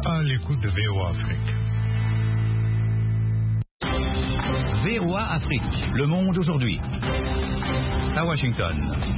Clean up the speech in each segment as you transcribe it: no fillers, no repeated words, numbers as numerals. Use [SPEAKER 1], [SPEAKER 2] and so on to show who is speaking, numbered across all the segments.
[SPEAKER 1] à l'écoute de VOA Afrique.
[SPEAKER 2] VOA Afrique, le monde aujourd'hui. À Washington.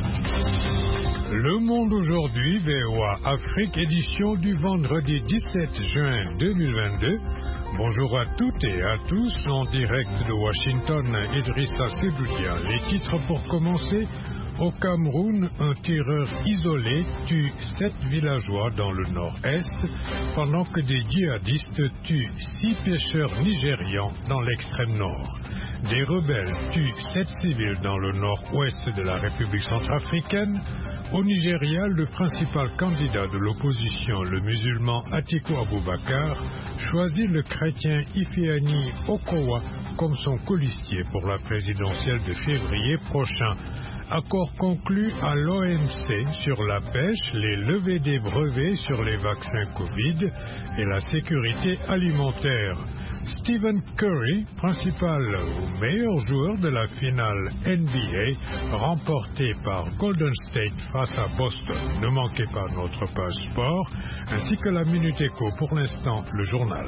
[SPEAKER 1] Le monde aujourd'hui, VOA Afrique, édition du vendredi 17 juin 2022. Bonjour à toutes et à tous, en direct de Washington, Idrissa Seboudia. Les titres pour commencer. Au Cameroun, un tireur isolé tue 7 villageois dans le nord-est, pendant que des djihadistes tuent 6 pêcheurs nigérians dans l'extrême nord. Des rebelles tuent 7 civils dans le nord-ouest de la République centrafricaine. Au Nigeria, le principal candidat de l'opposition, le musulman Atiku Abubakar, choisit le chrétien Ifeanyi Okowa comme son colistier pour la présidentielle de février prochain. Accord conclu à l'OMC sur la pêche, les levées des brevets sur les vaccins Covid et la sécurité alimentaire. Stephen Curry, principal ou meilleur joueur de la finale NBA, remportée par Golden State face à Boston. Ne manquez pas notre page sport, ainsi que la Minute Éco. Pour l'instant, le journal.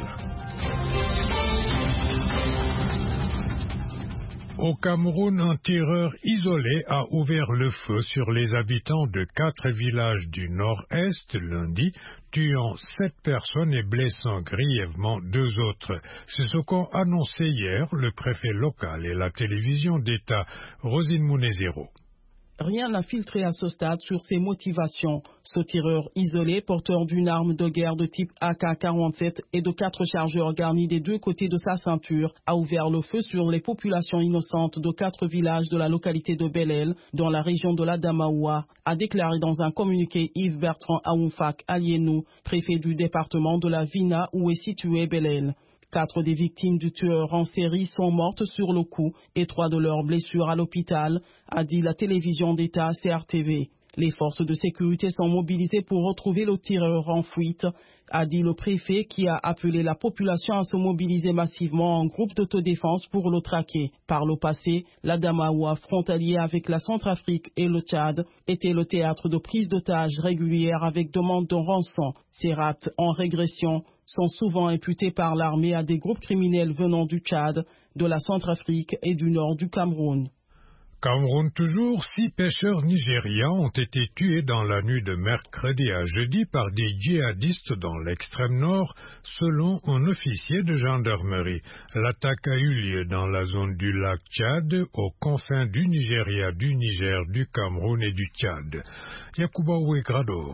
[SPEAKER 1] Au Cameroun, un tireur isolé a ouvert le feu sur les habitants de 4 villages du nord-est lundi, tuant 7 personnes et blessant grièvement 2 autres. C'est ce qu'ont annoncé hier le préfet local et la télévision d'État, Rosine Mounezero.
[SPEAKER 3] Rien n'a filtré à ce stade sur ses motivations. Ce tireur isolé, porteur d'une arme de guerre de type AK-47 et de 4 chargeurs garnis des 2 côtés de sa ceinture, a ouvert le feu sur les populations innocentes de 4 villages de la localité de Belel, dans la région de l'Adamaoua, a déclaré dans un communiqué Yves Bertrand Aoumfak Alienou, préfet du département de la Vina où est situé Belel. 4 des victimes du tueur en série sont mortes sur le coup et 3 de leurs blessures à l'hôpital, a dit la télévision d'État CRTV. Les forces de sécurité sont mobilisées pour retrouver le tireur en fuite, a dit le préfet qui a appelé la population à se mobiliser massivement en groupe d'autodéfense pour le traquer. Par le passé, l'Adamaoua, frontalier avec la Centrafrique et le Tchad, était le théâtre de prises d'otages régulières avec demande de rançon. Ces rapts en régression sont souvent imputés par l'armée à des groupes criminels venant du Tchad, de la Centrafrique et du nord du Cameroun.
[SPEAKER 1] Cameroun toujours, 6 pêcheurs nigérians ont été tués dans la nuit de mercredi à jeudi par des djihadistes dans l'extrême nord, selon un officier de gendarmerie. L'attaque a eu lieu dans la zone du lac Tchad, aux confins du Nigeria, du Niger, du Cameroun et du Tchad. Yacouba Ouegrado.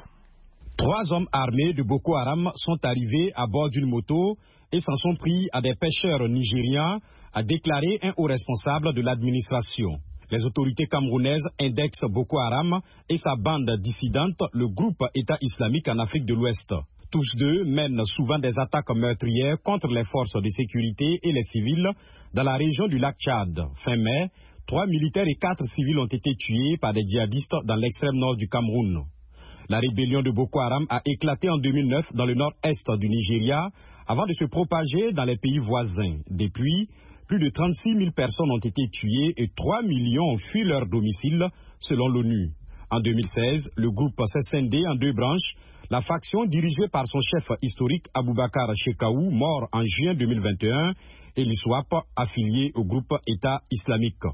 [SPEAKER 4] 3 hommes armés de Boko Haram sont arrivés à bord d'une moto et s'en sont pris à des pêcheurs nigérians, a déclaré un haut responsable de l'administration. Les autorités camerounaises indexent Boko Haram et sa bande dissidente, le groupe État islamique en Afrique de l'Ouest. Tous deux mènent souvent des attaques meurtrières contre les forces de sécurité et les civils dans la région du lac Tchad. Fin mai, 3 militaires et 4 civils ont été tués par des djihadistes dans l'extrême nord du Cameroun. La rébellion de Boko Haram a éclaté en 2009 dans le nord-est du Nigeria avant de se propager dans les pays voisins. Depuis, plus de 36 000 personnes ont été tuées et 3 millions ont fui leur domicile, selon l'ONU. En 2016, le groupe s'est scindé en 2 branches. La faction dirigée par son chef historique Aboubakar Shekau, mort en juin 2021, et l'ISWAP, affilié au groupe État islamique.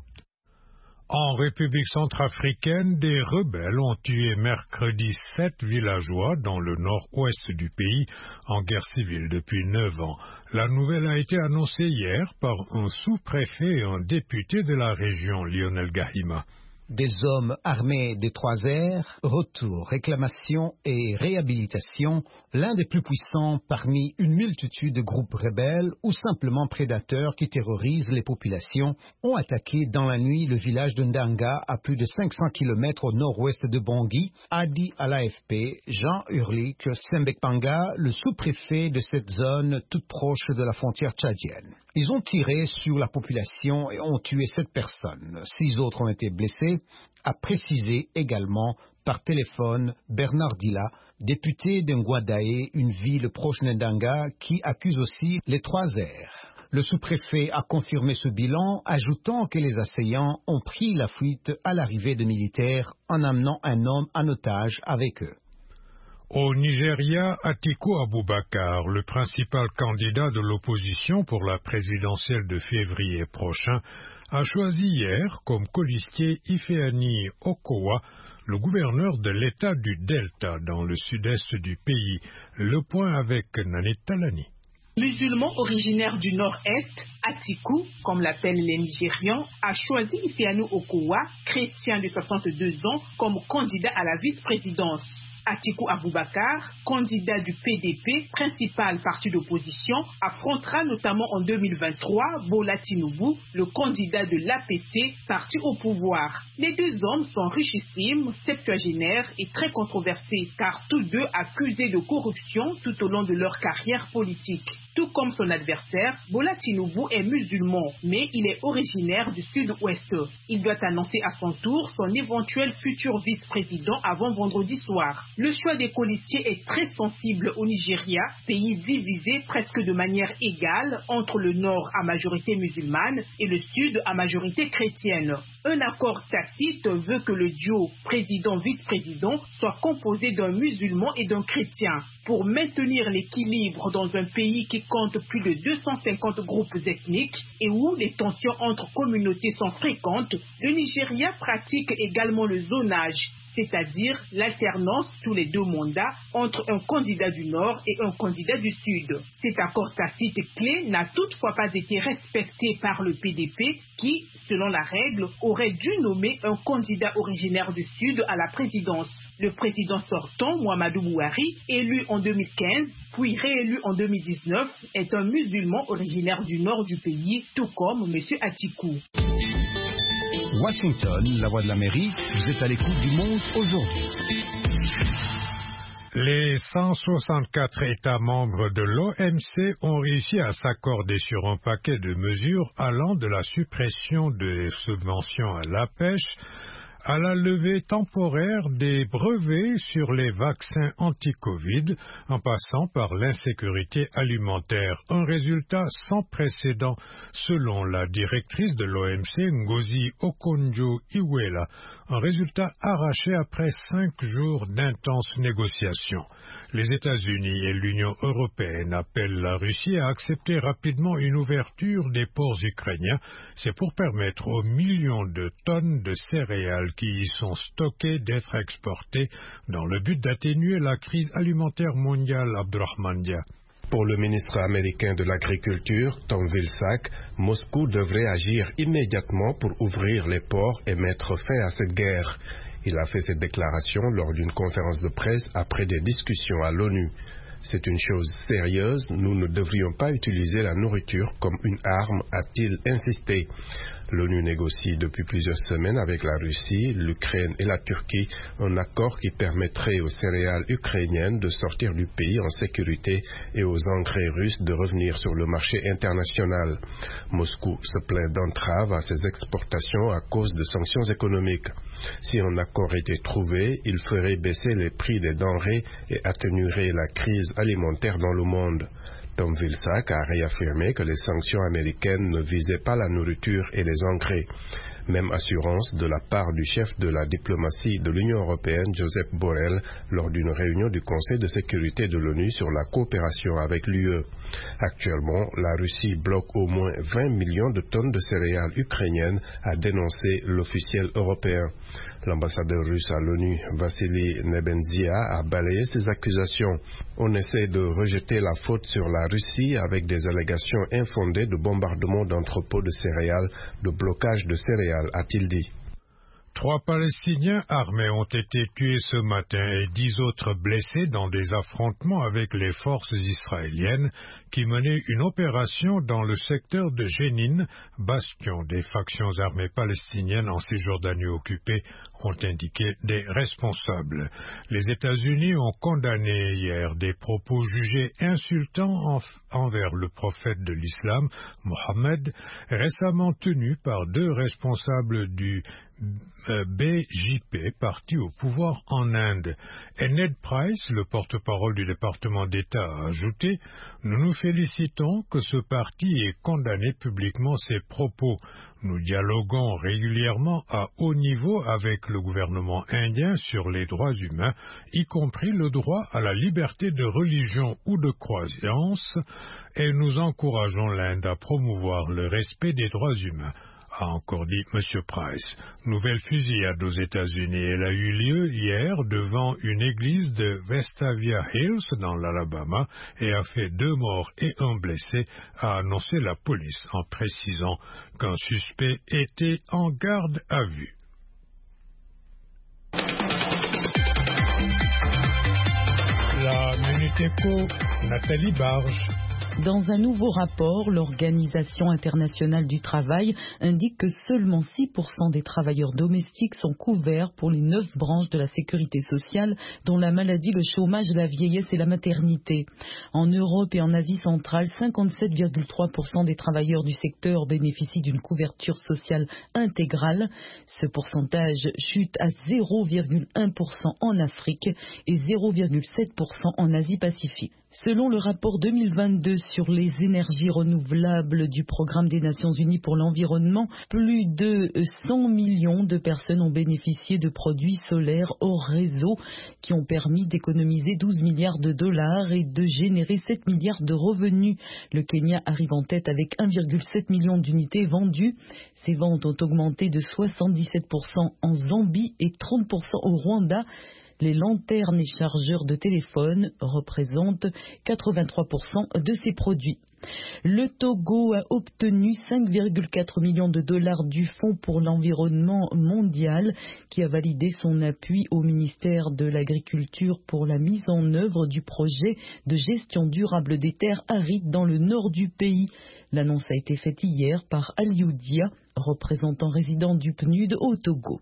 [SPEAKER 1] En République centrafricaine, des rebelles ont tué mercredi 7 villageois dans le nord-ouest du pays, en guerre civile depuis 9 ans. La nouvelle a été annoncée hier par un sous-préfet et un député de la région, Lionel Gahima.
[SPEAKER 5] Des hommes armés de 3 airs, retour, réclamation et réhabilitation, l'un des plus puissants parmi une multitude de groupes rebelles ou simplement prédateurs qui terrorisent les populations, ont attaqué dans la nuit le village de Ndanga à plus de 500 km au nord-ouest de Bangui, a dit à l'AFP Jean Urlik Sembekpanga, le sous-préfet de cette zone toute proche de la frontière tchadienne. Ils ont tiré sur la population et ont tué 7 personnes. 6 autres ont été blessés, a précisé également par téléphone Bernard Dilla, député d'Ngwadaye, une ville proche d'Ndanga, qui accuse aussi les 3 airs. Le sous-préfet a confirmé ce bilan, ajoutant que les assaillants ont pris la fuite à l'arrivée de militaires en amenant un homme en otage avec eux.
[SPEAKER 1] Au Nigeria, Atiku Abubakar, le principal candidat de l'opposition pour la présidentielle de février prochain, a choisi hier comme colistier Ifeanyi Okowa, le gouverneur de l'État du Delta dans le sud-est du pays. Le point avec Nanit Talani.
[SPEAKER 6] Musulman originaire du nord-est, Atiku, comme l'appellent les Nigérians, a choisi Ifeanyi Okowa, chrétien de 62 ans, comme candidat à la vice-présidence. Atiku Abubakar, candidat du PDP, principal parti d'opposition, affrontera notamment en 2023 Bola Tinubu, le candidat de l'APC, parti au pouvoir. Les deux hommes sont richissimes, septuagénaires et très controversés, car tous deux accusés de corruption tout au long de leur carrière politique. Tout comme son adversaire, Bola Tinubu est musulman, mais il est originaire du sud-ouest. Il doit annoncer à son tour son éventuel futur vice-président avant vendredi soir. Le choix des colistiers est très sensible au Nigeria, pays divisé presque de manière égale entre le nord à majorité musulmane et le sud à majorité chrétienne. Un accord tacite veut que le duo président-vice-président soit composé d'un musulman et d'un chrétien. Pour maintenir l'équilibre dans un pays qui compte plus de 250 groupes ethniques et où les tensions entre communautés sont fréquentes, le Nigeria pratique également le zonage, c'est-à-dire l'alternance tous les 2 mandats entre un candidat du Nord et un candidat du Sud. Cet accord tacite clé n'a toutefois pas été respecté par le PDP qui, selon la règle, aurait dû nommer un candidat originaire du Sud à la présidence. Le président sortant, Muhammadu Buhari, élu en 2015, puis réélu en 2019, est un musulman originaire du nord du pays, tout comme M. Atiku.
[SPEAKER 2] Washington, la voix de l'Amérique, vous êtes à l'écoute du Monde aujourd'hui.
[SPEAKER 1] Les 164 États membres de l'OMC ont réussi à s'accorder sur un paquet de mesures allant de la suppression des subventions à la pêche à la levée temporaire des brevets sur les vaccins anti-Covid, en passant par l'insécurité alimentaire. Un résultat sans précédent, selon la directrice de l'OMC, Ngozi Okonjo-Iweala. Un résultat arraché après 5 jours d'intenses négociations. Les États-Unis et l'Union européenne appellent la Russie à accepter rapidement une ouverture des ports ukrainiens. C'est pour permettre aux millions de tonnes de céréales qui y sont stockées d'être exportées dans le but d'atténuer la crise alimentaire mondiale. Abdurrahman Dia.
[SPEAKER 7] Pour le ministre américain de l'Agriculture, Tom Vilsack, Moscou devrait agir immédiatement pour ouvrir les ports et mettre fin à cette guerre. Il a fait cette déclaration lors d'une conférence de presse après des discussions à l'ONU. C'est une chose sérieuse, nous ne devrions pas utiliser la nourriture comme une arme, a-t-il insisté. L'ONU négocie depuis plusieurs semaines avec la Russie, l'Ukraine et la Turquie un accord qui permettrait aux céréales ukrainiennes de sortir du pays en sécurité et aux engrais russes de revenir sur le marché international. Moscou se plaint d'entraves à ses exportations à cause de sanctions économiques. Si un accord était trouvé, il ferait baisser les prix des denrées et atténuerait la crise alimentaire dans le monde. Tom Vilsack a réaffirmé que les sanctions américaines ne visaient pas la nourriture et les engrais. Même assurance de la part du chef de la diplomatie de l'Union européenne, Josep Borrell, lors d'une réunion du Conseil de sécurité de l'ONU sur la coopération avec l'UE. Actuellement, la Russie bloque au moins 20 millions de tonnes de céréales ukrainiennes, a dénoncé l'officiel européen. L'ambassadeur russe à l'ONU, Vassili Nebenzia, a balayé ces accusations. On essaie de rejeter la faute sur la Russie avec des allégations infondées de bombardement d'entrepôts de céréales, de blocage de céréales, a-t-il dit.
[SPEAKER 1] 3 Palestiniens armés ont été tués ce matin et 10 autres blessés dans des affrontements avec les forces israéliennes qui menaient une opération dans le secteur de Jénine, bastion des factions armées palestiniennes en Cisjordanie occupée, ont indiqué des responsables. Les États-Unis ont condamné hier des propos jugés insultants envers le prophète de l'islam, Mohammed, récemment tenus par 2 responsables du BJP, parti au pouvoir en Inde. Et Ned Price, le porte-parole du département d'État, a ajouté « Nous nous félicitons que ce parti ait condamné publiquement ces propos. Nous dialoguons régulièrement à haut niveau avec le gouvernement indien sur les droits humains, y compris le droit à la liberté de religion ou de croyance, et nous encourageons l'Inde à promouvoir le respect des droits humains, a encore dit M. Price. Nouvelle fusillade aux États-Unis. Elle a eu lieu hier devant une église de Vestavia Hills dans l'Alabama et a fait 2 morts et 1 blessé, a annoncé la police en précisant qu'un suspect était en garde à vue. La Minute Éco, Nathalie Barge.
[SPEAKER 8] Dans un nouveau rapport, l'Organisation internationale du travail indique que seulement 6% des travailleurs domestiques sont couverts pour les 9 branches de la sécurité sociale, dont la maladie, le chômage, la vieillesse et la maternité. En Europe et en Asie centrale, 57,3% des travailleurs du secteur bénéficient d'une couverture sociale intégrale. Ce pourcentage chute à 0,1% en Afrique et 0,7% en Asie-Pacifique. Selon le rapport 2022 sur les énergies renouvelables du Programme des Nations Unies pour l'environnement, plus de 100 millions de personnes ont bénéficié de produits solaires hors réseau qui ont permis d'économiser 12 milliards de dollars et de générer 7 milliards de revenus. Le Kenya arrive en tête avec 1,7 million d'unités vendues. Ces ventes ont augmenté de 77% en Zambie et 30% au Rwanda. Les lanternes et chargeurs de téléphone représentent 83% de ces produits. Le Togo a obtenu 5,4 millions de dollars du Fonds pour l'environnement mondial qui a validé son appui au ministère de l'Agriculture pour la mise en œuvre du projet de gestion durable des terres arides dans le nord du pays. L'annonce a été faite hier par Aliou Dia, représentant résident du PNUD au Togo.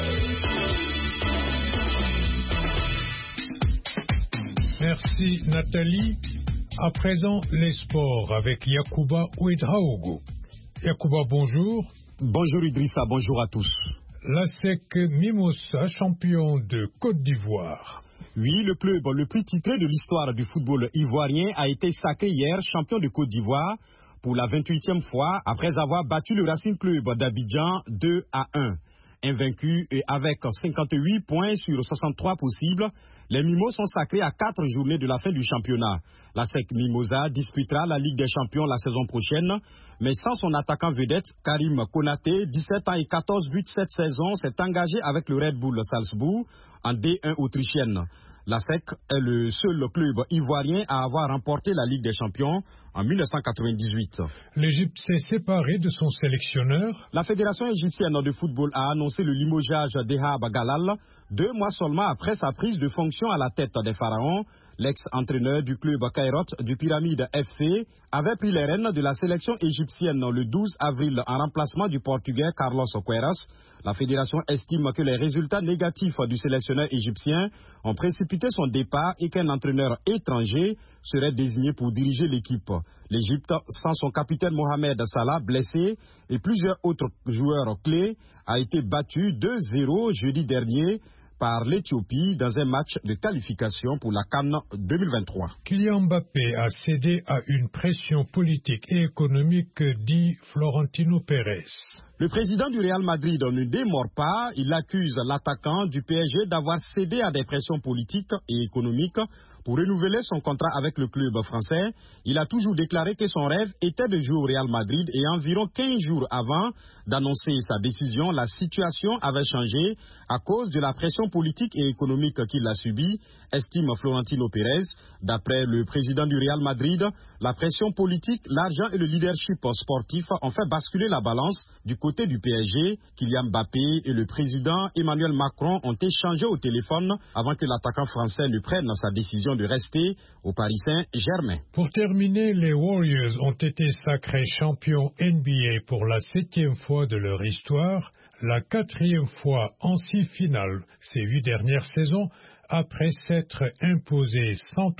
[SPEAKER 1] Merci Nathalie. À présent, les sports avec Yacouba Ouedraogo. Yacouba, bonjour.
[SPEAKER 4] Bonjour Idrissa, bonjour à tous.
[SPEAKER 1] La SEC Mimosa, champion de Côte d'Ivoire.
[SPEAKER 4] Oui, le club le plus titré de l'histoire du football ivoirien a été sacré hier champion de Côte d'Ivoire pour la 28e fois après avoir battu le Racing Club d'Abidjan 2-1. Invaincus et avec 58 points sur 63 possibles, les Mimos sont sacrés à 4 journées de la fin du championnat. La SEC Mimosa disputera la Ligue des Champions la saison prochaine, mais sans son attaquant vedette, Karim Konaté, 17 ans et 14 buts cette saison, s'est engagé avec le Red Bull Salzbourg en D1 autrichienne. La SEC est le seul club ivoirien à avoir remporté la Ligue des Champions en 1998.
[SPEAKER 1] L'Égypte s'est séparée de son sélectionneur.
[SPEAKER 4] La Fédération égyptienne de football a annoncé le limogeage d'Ehab Galal 2 mois seulement après sa prise de fonction à la tête des Pharaons. L'ex-entraîneur du club Cairot du Pyramide FC avait pris les rênes de la sélection égyptienne le 12 avril en remplacement du Portugais Carlos Queiroz. La fédération estime que les résultats négatifs du sélectionneur égyptien ont précipité son départ et qu'un entraîneur étranger serait désigné pour diriger l'équipe. L'Égypte, sans son capitaine Mohamed Salah blessé et plusieurs autres joueurs clés, a été battue 2-0 jeudi dernier par l'Éthiopie dans un match de qualification pour la CAN 2023.
[SPEAKER 1] Kylian Mbappé a cédé à une pression politique et économique, dit Florentino Pérez.
[SPEAKER 4] Le président du Real Madrid ne démord pas. Il accuse l'attaquant du PSG d'avoir cédé à des pressions politiques et économiques pour renouveler son contrat avec le club français. Il a toujours déclaré que son rêve était de jouer au Real Madrid et environ 15 jours avant d'annoncer sa décision, la situation avait changé à cause de la pression politique et économique qu'il a subie, estime Florentino Pérez. D'après le président du Real Madrid, la pression politique, l'argent et le leadership sportif ont fait basculer la balance du côté du PSG. Kylian Mbappé et le président Emmanuel Macron ont échangé au téléphone avant que l'attaquant français ne prenne sa décision de rester au Paris Saint-Germain.
[SPEAKER 1] Pour terminer, les Warriors ont été sacrés champions NBA pour la 7e fois de leur histoire, la 4e fois en 6 finales ces 8 dernières saisons, après s'être imposés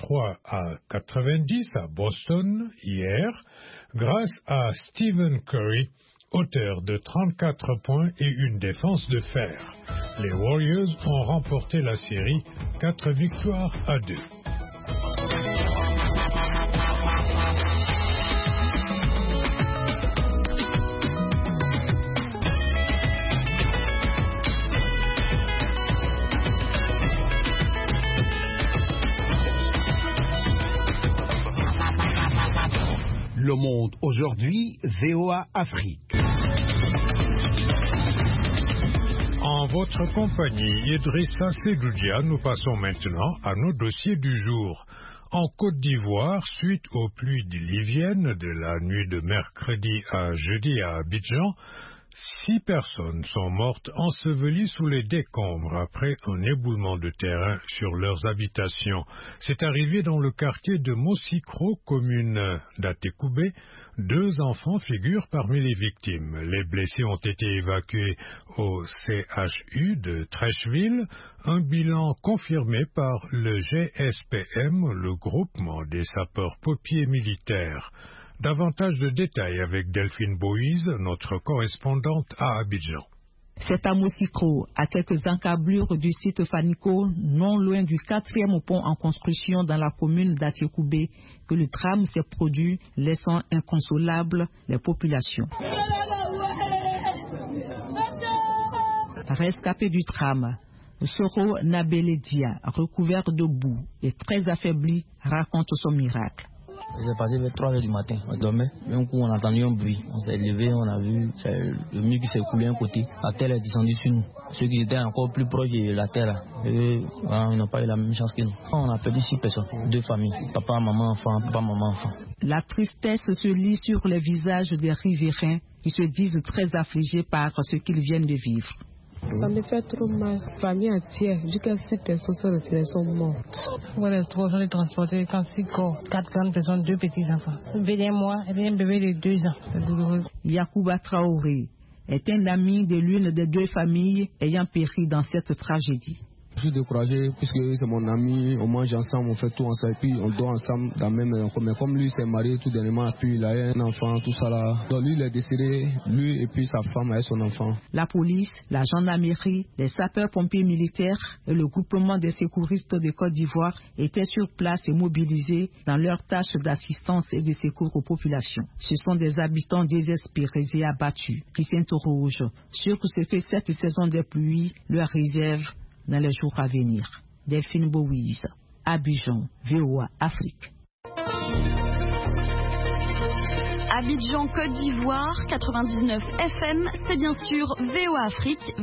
[SPEAKER 1] 103-90 à Boston hier, grâce à Stephen Curry, auteur de 34 points et une défense de fer. Les Warriors ont remporté la série 4 victoires à 2.
[SPEAKER 5] Le Monde aujourd'hui, VOA Afrique.
[SPEAKER 1] En votre compagnie, Idrissa Seloudia, nous passons maintenant à nos dossiers du jour. En Côte d'Ivoire, suite aux pluies diluviennes de la nuit de mercredi à jeudi à Abidjan, 6 personnes sont mortes ensevelies sous les décombres après un éboulement de terrain sur leurs habitations. C'est arrivé dans le quartier de Mosikro, commune d'Atekoubé. 2 enfants figurent parmi les victimes. Les blessés ont été évacués au CHU de Trècheville, un bilan confirmé par le GSPM, le groupement des sapeurs-pompiers militaires. Davantage de détails avec Delphine Boïse, notre correspondante à Abidjan.
[SPEAKER 9] C'est à Mosikro, à quelques encablures du site Fanico, non loin du 4e pont en construction dans la commune d'Atekoubé, que le drame s'est produit, laissant inconsolables les populations. Rescapé du drame, Soro Nabeledia, recouvert de boue et très affaibli, raconte son miracle.
[SPEAKER 10] C'est passé vers 3 h du matin, on dormait, d'un coup on a entendu un bruit, on s'est levé, on a vu le mur qui s'est coulé un côté, la terre est descendue sur nous, ceux qui étaient encore plus proches de la terre, ils n'ont pas eu la même chance que nous. On a perdu 6 personnes, 2 familles, papa, maman, enfant, papa, maman, enfant.
[SPEAKER 9] La tristesse se lit sur les visages des riverains qui se disent très affligés par ce qu'ils viennent de vivre.
[SPEAKER 11] Ça me fait trop mal. Famille entière, jusqu'à 6 personnes sont retirées, sont mortes.
[SPEAKER 12] Voilà, 3 gens transportés, 6 corps, 4 grandes personnes, 2 petits enfants. Un bébé de moi et un bébé de 2 ans. C'est douloureux.
[SPEAKER 9] Yacouba Traoré est un ami de l'une des 2 familles ayant péri dans cette tragédie.
[SPEAKER 13] Je suis découragé puisque c'est mon ami, on mange ensemble, on fait tout ensemble, puis on dort ensemble dans la même maison. Mais comme lui s'est marié tout dernièrement, puis il a un enfant, tout ça là. Donc lui il est décédé, lui et puis sa femme et son enfant.
[SPEAKER 9] La police, la gendarmerie, les sapeurs-pompiers militaires et le groupement des secouristes de Côte d'Ivoire étaient sur place et mobilisés dans leurs tâches d'assistance et de secours aux populations. Ce sont des habitants désespérés et abattus qui s'interrogent sur ce que cette saison des pluies leur réserve dans les jours à venir. Delphine Boïse, Abidjan, VOA Afrique.
[SPEAKER 14] Abidjan, Côte d'Ivoire, 99 FM, c'est bien sûr VOA Afrique,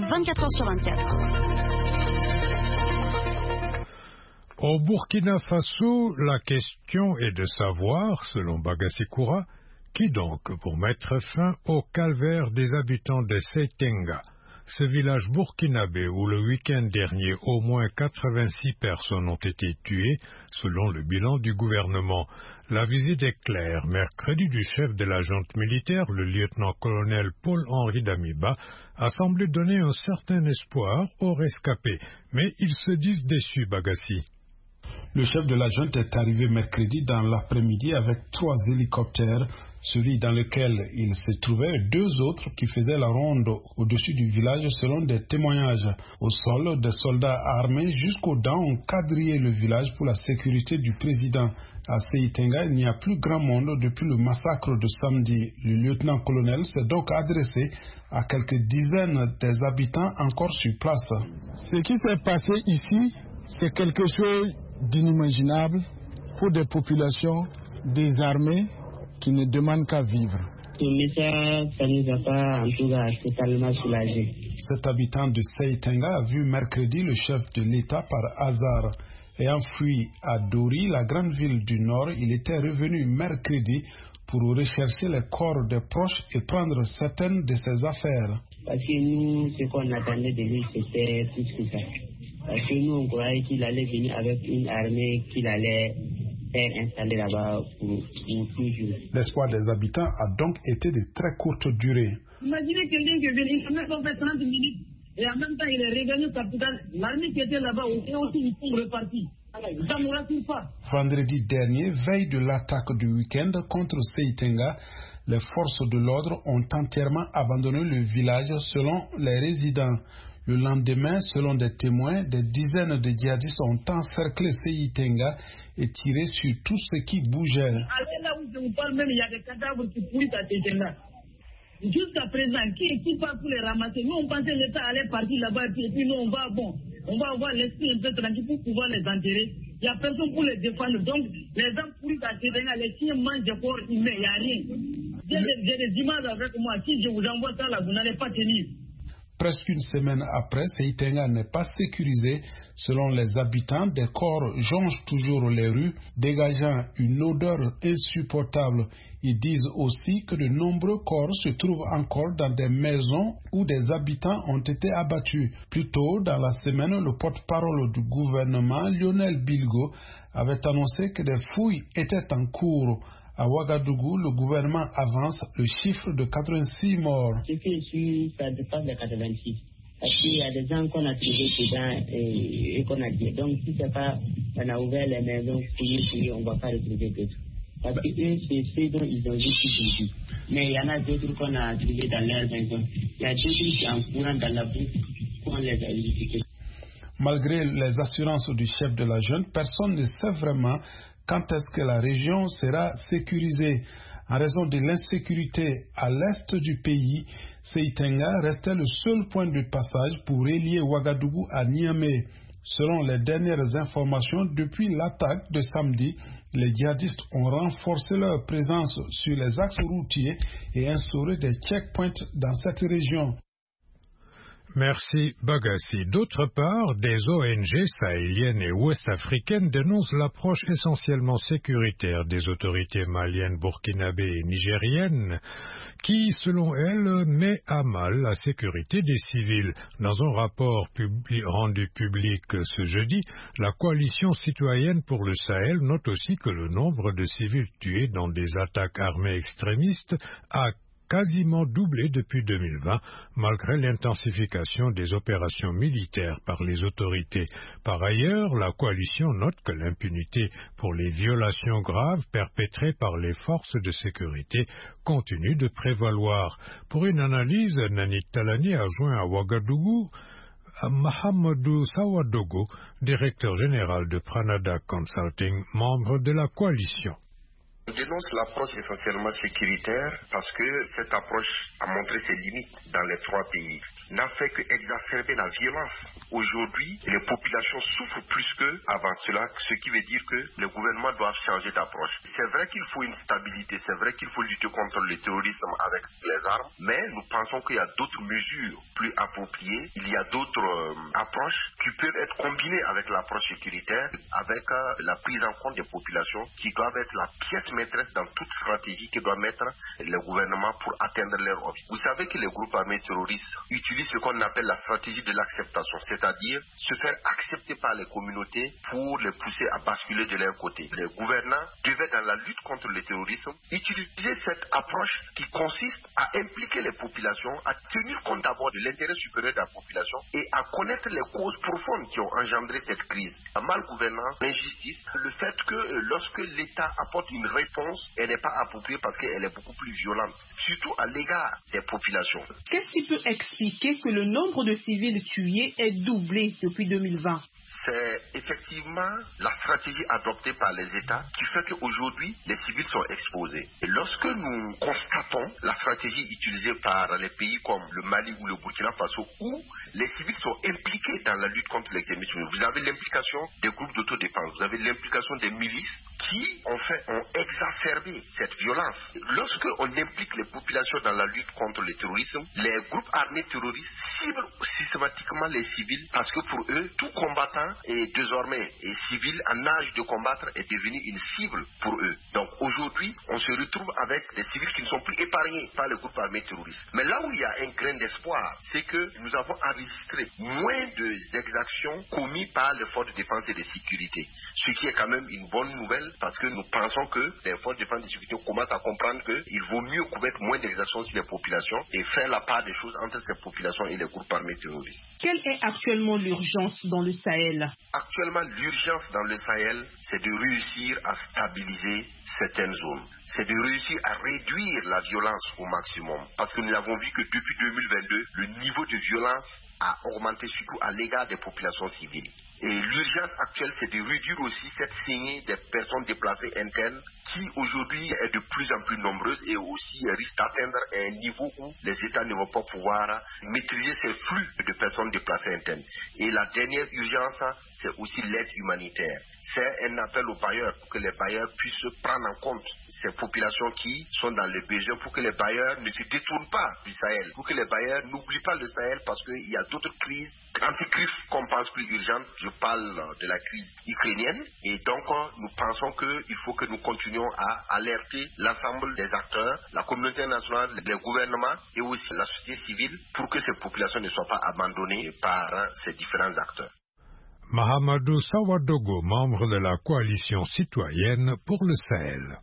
[SPEAKER 14] 24h sur 24.
[SPEAKER 1] Au Burkina Faso, la question est de savoir, selon Bagassi-Koura, qui donc pour mettre fin au calvaire des habitants de Seitenga. Ce village burkinabé où le week-end dernier au moins 86 personnes ont été tuées, selon le bilan du gouvernement. La visite est claire. Mercredi du chef de la junte militaire, le lieutenant-colonel Paul-Henri Damiba, a semblé donner un certain espoir aux rescapés. Mais ils se disent déçus, Bagassi.
[SPEAKER 15] Le chef de la junte est arrivé mercredi dans l'après-midi avec 3 hélicoptères, celui dans lequel il se trouvait et 2 autres qui faisaient la ronde au-dessus du village selon des témoignages. Au sol, des soldats armés jusqu'aux dents ont quadrillé le village pour la sécurité du président. À Seitenga, il n'y a plus grand monde depuis le massacre de samedi. Le lieutenant-colonel s'est donc adressé à quelques dizaines des habitants encore sur place.
[SPEAKER 16] Ce qui s'est passé ici, c'est quelque chose d'inimaginable pour des populations désarmées qui ne demandent qu'à vivre.
[SPEAKER 17] Ça nous a pas en tout cas totalement soulagés.
[SPEAKER 15] Cet habitant de Seitenga a vu mercredi le chef de l'État par hasard. Ayant fui à Dori, la grande ville du Nord, il était revenu mercredi pour rechercher les corps des proches et prendre certaines de ses affaires.
[SPEAKER 17] Parce que nous, ce qu'on attendait de lui, c'était plus que ça. Parce que nous, on croyait qu'il allait venir avec une armée, qu'il allait faire installer là-bas pour toujours.
[SPEAKER 15] L'espoir des habitants a donc été de très courte durée.
[SPEAKER 18] Imaginez quelqu'un qui vient, il a même pas fait 30 minutes, et en même temps, il est revenu au capital. L'armée qui était là-bas, et aussi, ils sont repartis. Ça ne nous rassure pas.
[SPEAKER 15] Vendredi dernier, veille de l'attaque du week-end contre Seitenga, les forces de l'ordre ont entièrement abandonné le village selon les résidents. Le lendemain, selon des témoins, des dizaines de djihadistes ont encerclé Seitenga et tiré sur tout ce qui bougeait.
[SPEAKER 18] Allez là où je vous parle même, il y a des cadavres qui pourrissent à Seitenga. Jusqu'à présent, qui part pour les ramasser? Nous, on pensait que l'État allait partir là-bas et puis nous, on va avoir l'esprit un peu tranquille pour pouvoir les enterrer. Il n'y a personne pour les défendre. Donc, les gens pourris à Téténa, les chiens mangent des corps humains, il n'y a rien. J'ai des images avec moi. Si je vous envoie ça là, vous n'allez pas tenir.
[SPEAKER 15] Presque une semaine après, Seitenga n'est pas sécurisé. Selon les habitants, des corps jonchent toujours les rues, dégageant une odeur insupportable. Ils disent aussi que de nombreux corps se trouvent encore dans des maisons où des habitants ont été abattus. Plus tôt dans la semaine, le porte-parole du gouvernement, Lionel Bilgo, avait annoncé que des fouilles étaient en cours. À Ouagadougou, le gouvernement avance le chiffre de 86 morts.
[SPEAKER 17] Ce qui est sûr, ça dépasse les 86. Parce qu'il y a des gens qu'on a trouvés dedans et qu'on a dit. Donc, si c'est pas, on a ouvert les maisons, fouillé, on ne va pas retrouver d'autres. Parce que eux, c'est ceux dont ils ont vu tout. Mais il y en a d'autres qu'on a trouvés dans leur maison. Il y a d'autres qui sont en courant dans la boue, qu'on les a identifiés.
[SPEAKER 15] Malgré les assurances du chef de la junte, personne ne sait vraiment quand est-ce que la région sera sécurisée. En raison de l'insécurité à l'est du pays, Seitenga restait le seul point de passage pour relier Ouagadougou à Niamey. Selon les dernières informations, depuis l'attaque de samedi, les djihadistes ont renforcé leur présence sur les axes routiers et instauré des checkpoints dans cette région.
[SPEAKER 1] Merci Bagassi. D'autre part, des ONG sahéliennes et ouest-africaines dénoncent l'approche essentiellement sécuritaire des autorités maliennes, burkinabées et nigériennes qui, selon elles, met à mal la sécurité des civils. Dans un rapport rendu public ce jeudi, la coalition citoyenne pour le Sahel note aussi que le nombre de civils tués dans des attaques armées extrémistes a quasiment doublé depuis 2020, malgré l'intensification des opérations militaires par les autorités. Par ailleurs, la coalition note que l'impunité pour les violations graves perpétrées par les forces de sécurité continue de prévaloir. Pour une analyse, Nanik Talani a joint à Ouagadougou Mahamadou Sawadogo, directeur général de Pranada Consulting, membre de la coalition.
[SPEAKER 19] On dénonce l'approche essentiellement sécuritaire parce que cette approche a montré ses limites dans les trois pays. N'a fait qu'exacerber la violence. Aujourd'hui, les populations souffrent plus qu'avant cela, ce qui veut dire que les gouvernements doivent changer d'approche. C'est vrai qu'il faut une stabilité, c'est vrai qu'il faut lutter contre le terrorisme avec les armes, mais nous pensons qu'il y a d'autres mesures plus appropriées. Il y a d'autres approches qui peuvent être combinées avec l'approche sécuritaire, avec la prise en compte des populations qui doivent être la pièce maîtresse dans toute stratégie que doit mettre le gouvernement pour atteindre leur objectif. Vous savez que les groupes armés terroristes utilisent ce qu'on appelle la stratégie de l'acceptation, c'est-à-dire se faire accepter par les communautés pour les pousser à basculer de leur côté. Les gouvernants devaient, dans la lutte contre le terrorisme, utiliser cette approche qui consiste à impliquer les populations, à tenir compte d'abord de l'intérêt supérieur de la population et à connaître les causes profondes qui ont engendré cette crise. La malgouvernance, l'injustice, le fait que lorsque l'État apporte une réponse, elle n'est pas appropriée parce qu'elle est beaucoup plus violente, surtout à l'égard des populations.
[SPEAKER 6] Qu'est-ce qui peut expliquer que le nombre de civils tués est doublé depuis 2020?
[SPEAKER 19] C'est effectivement la stratégie adoptée par les États qui fait qu'aujourd'hui, les civils sont exposés. Et lorsque nous constatons la stratégie utilisée par les pays comme le Mali ou le Burkina Faso, où les civils sont impliqués dans la lutte contre l'extrémisme, vous avez l'implication des groupes d'autodéfense, vous avez l'implication des milices qui, en fait, ont exacerbé cette violence. Lorsque on implique les populations dans la lutte contre le terrorisme, les groupes armés terroristes ciblent systématiquement les civils parce que pour eux, tout combattant est désormais civil en âge de combattre est devenu une cible pour eux. Donc aujourd'hui, on se retrouve avec des civils qui ne sont plus épargnés par les groupes armés terroristes. Mais là où il y a un grain d'espoir, c'est que nous avons enregistré moins d'exactions commises par les forces de défense et de sécurité. Ce qui est quand même une bonne nouvelle parce que nous pensons que les forces de défense et de sécurité commencent à comprendre qu'il vaut mieux commettre moins d'exactions sur les populations et faire la part des choses entre ces populations et les groupes armés terroristes.
[SPEAKER 6] Quelle est actuellement l'urgence dans le Sahel?
[SPEAKER 19] Actuellement, l'urgence dans le Sahel, c'est de réussir à stabiliser certaines zones. C'est de réussir à réduire la violence au maximum. Parce que nous avons vu que depuis 2022, le niveau de violence a augmenté surtout à l'égard des populations civiles. Et l'urgence actuelle, c'est de réduire aussi cette saignée des personnes déplacées internes qui aujourd'hui est de plus en plus nombreuse et aussi risque d'atteindre un niveau où les États ne vont pas pouvoir maîtriser ces flux de personnes déplacées internes. Et la dernière urgence, c'est aussi l'aide humanitaire. C'est un appel aux bailleurs pour que les bailleurs puissent prendre en compte ces populations qui sont dans les besoins, pour que les bailleurs ne se détournent pas du Sahel, pour que les bailleurs n'oublient pas le Sahel parce qu'il y a d'autres crises, anti-crises qu'on pense plus urgentes. Je parle de la crise ukrainienne et donc nous pensons qu'il faut que nous continuions à alerter l'ensemble des acteurs, la communauté internationale, les gouvernements et aussi la société civile pour que ces populations ne soient pas abandonnées par ces différents acteurs.
[SPEAKER 1] Mahamadou Sawadogo, membre de la coalition citoyenne pour le Sahel.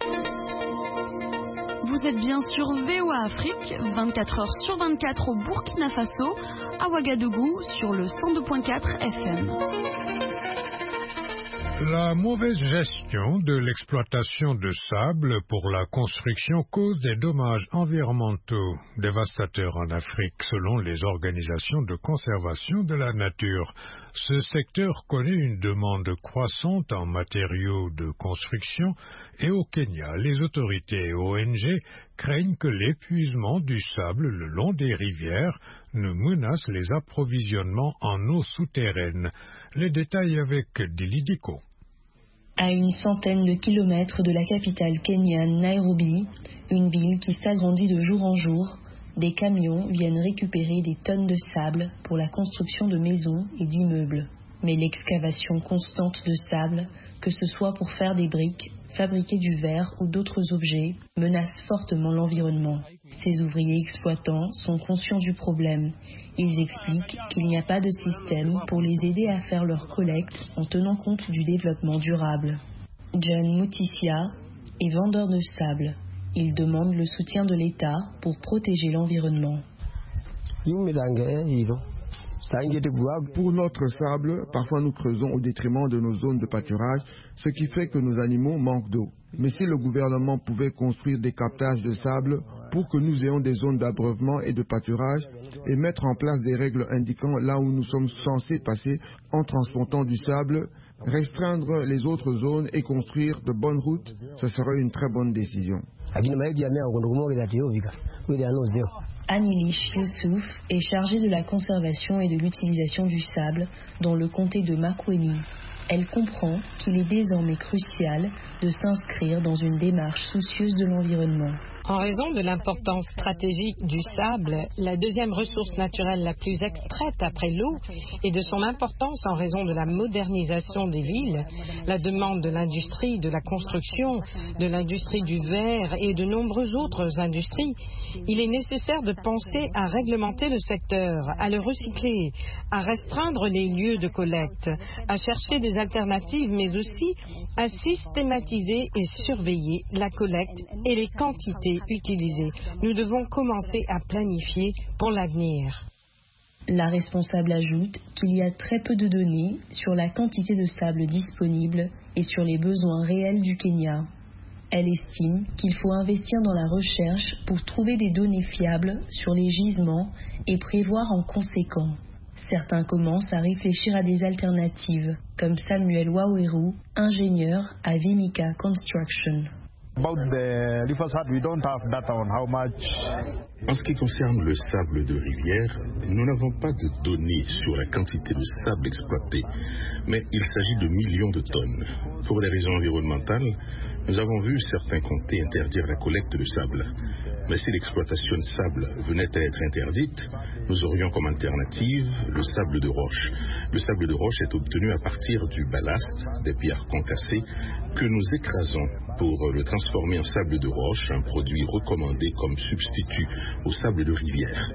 [SPEAKER 14] Vous êtes bien sur VOA Afrique, 24 heures sur 24 au Burkina Faso, à Ouagadougou, sur le 102.4 FM.
[SPEAKER 1] La mauvaise gestion de l'exploitation de sable pour la construction cause des dommages environnementaux dévastateurs en Afrique, selon les organisations de conservation de la nature. Ce secteur connaît une demande croissante en matériaux de construction et au Kenya, les autorités et ONG craignent que l'épuisement du sable le long des rivières ne menace les approvisionnements en eau souterraine. Les détails avec Dilidiko.
[SPEAKER 20] À une centaine de kilomètres de la capitale kenyane, Nairobi, une ville qui s'agrandit de jour en jour, des camions viennent récupérer des tonnes de sable pour la construction de maisons et d'immeubles. Mais l'excavation constante de sable, que ce soit pour faire des briques, fabriquer du verre ou d'autres objets, menace fortement l'environnement. Ces ouvriers exploitants sont conscients du problème. Ils expliquent qu'il n'y a pas de système pour les aider à faire leur collecte en tenant compte du développement durable. John Mutissia est vendeur de sable. Il demande le soutien de l'État pour protéger l'environnement.
[SPEAKER 21] Pour notre sable, parfois nous creusons au détriment de nos zones de pâturage, ce qui fait que nos animaux manquent d'eau. Mais si le gouvernement pouvait construire des captages de sable pour que nous ayons des zones d'abreuvement et de pâturage et mettre en place des règles indiquant là où nous sommes censés passer en transportant du sable, restreindre les autres zones et construire de bonnes routes, ce serait une très bonne décision.
[SPEAKER 20] Anilish Youssouf est chargée de la conservation et de l'utilisation du sable dans le comté de Makueni. Elle comprend qu'il est désormais crucial de s'inscrire dans une démarche soucieuse de l'environnement.
[SPEAKER 22] En raison de l'importance stratégique du sable, la deuxième ressource naturelle la plus extraite après l'eau, et de son importance en raison de la modernisation des villes, la demande de l'industrie de la construction, de l'industrie du verre et de nombreuses autres industries, il est nécessaire de penser à réglementer le secteur, à le recycler, à restreindre les lieux de collecte, à chercher des alternatives, mais aussi à systématiser et surveiller la collecte et les quantités utilisées. Nous devons commencer à planifier pour l'avenir.
[SPEAKER 20] La responsable ajoute qu'il y a très peu de données sur la quantité de sable disponible et sur les besoins réels du Kenya. Elle estime qu'il faut investir dans la recherche pour trouver des données fiables sur les gisements et prévoir en conséquent. Certains commencent à réfléchir à des alternatives, comme Samuel Waweru, ingénieur à Vimika Construction.
[SPEAKER 23] En ce qui concerne le sable de rivière, nous n'avons pas de données sur la quantité de sable exploité, mais il s'agit de millions de tonnes. Pour des raisons environnementales, nous avons vu certains comtés interdire la collecte de sable. Mais si l'exploitation de sable venait à être interdite, nous aurions comme alternative le sable de roche. Le sable de roche est obtenu à partir du ballast, des pierres concassées, que nous écrasons pour le transformer en sable de roche, un produit recommandé comme substitut au sable de rivière.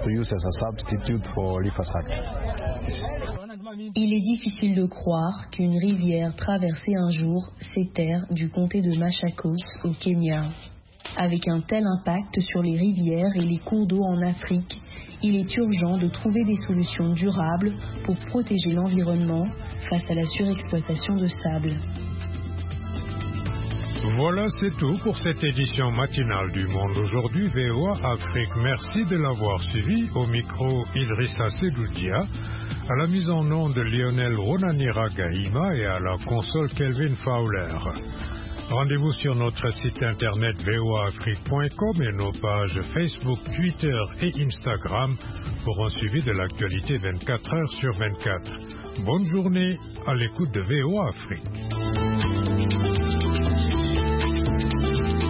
[SPEAKER 20] Il est difficile de croire qu'une rivière traversée un jour ces terres du comté de Machakos au Kenya. Avec un tel impact sur les rivières et les cours d'eau en Afrique, il est urgent de trouver des solutions durables pour protéger l'environnement face à la surexploitation de sable.
[SPEAKER 1] Voilà, c'est tout pour cette édition matinale du Monde aujourd'hui, VOA Afrique. Merci de l'avoir suivi. Au micro, Idrissa Sedoudia, à la mise en onde de Lionel Ronanira Gaïma et à la console Kelvin Fowler. Rendez-vous sur notre site internet voaafrique.com et nos pages Facebook, Twitter et Instagram pour un suivi de l'actualité 24 heures sur 24. Bonne journée à l'écoute de VOA Afrique.